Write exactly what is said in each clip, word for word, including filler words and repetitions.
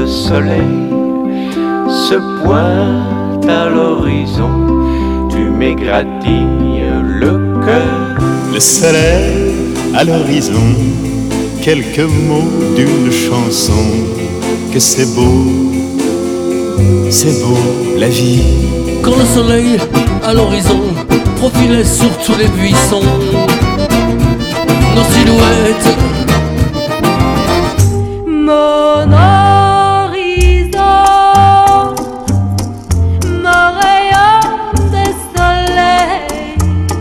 le soleil se pointe à l'horizon, tu m'égratignes le cœur. Le soleil à l'horizon, quelques mots d'une chanson. Que c'est beau, c'est beau la vie. Quand le soleil à l'horizon profilait sur tous les buissons, nos silhouettes. Mon horizon, mon rayon de soleil,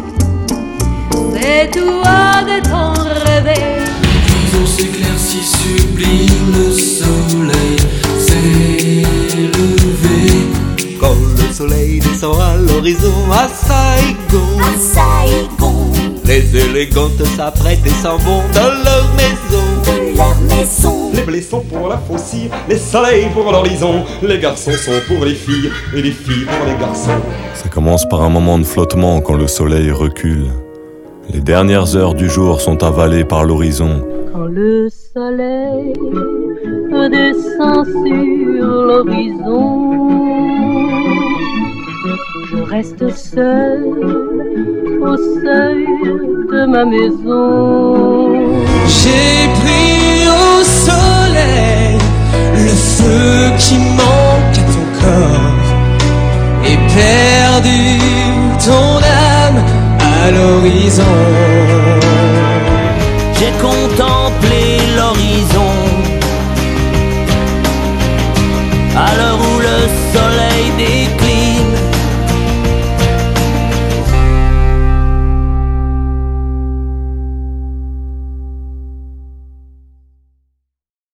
c'est toi de ton réveil. L'horizon s'éclaircit, sublime, le soleil s'est levé. Quand le soleil descend à l'horizon, à Saigon, À Saigon, les élégantes s'apprêtent et s'en vont dans leur maison. de leur maison. Les blés sont pour la faucille, les soleils pour l'horizon. Les garçons sont pour les filles et les filles pour les garçons. Ça commence par un moment de flottement quand le soleil recule. Les dernières heures du jour sont avalées par l'horizon. Quand le soleil descend sur l'horizon, je reste seule au seuil de ma maison. J'ai pris